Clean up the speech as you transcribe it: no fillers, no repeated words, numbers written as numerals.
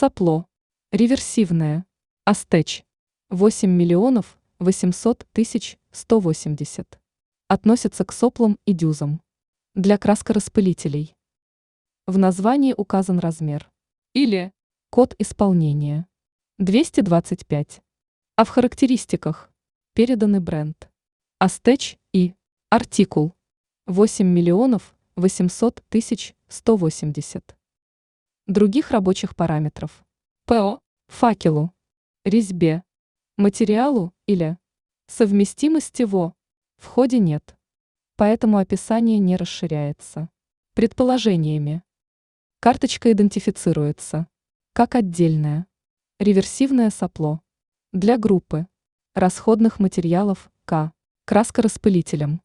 Сопло. Реверсивное. Астеч. 8 миллионов 800 тысяч 180. Относится к соплам и дюзам. Для краскораспылителей. В названии указан размер. Или код исполнения. 225. А в характеристиках переданы бренд. Астеч и артикул. 8 миллионов 800 тысяч 180. Других рабочих параметров. ПО. Факелу. Резьбе. Материалу или совместимости в входе нет. Поэтому описание не расширяется. Предположениями. Карточка идентифицируется как отдельное реверсивное сопло для группы расходных материалов К краскораспылителем.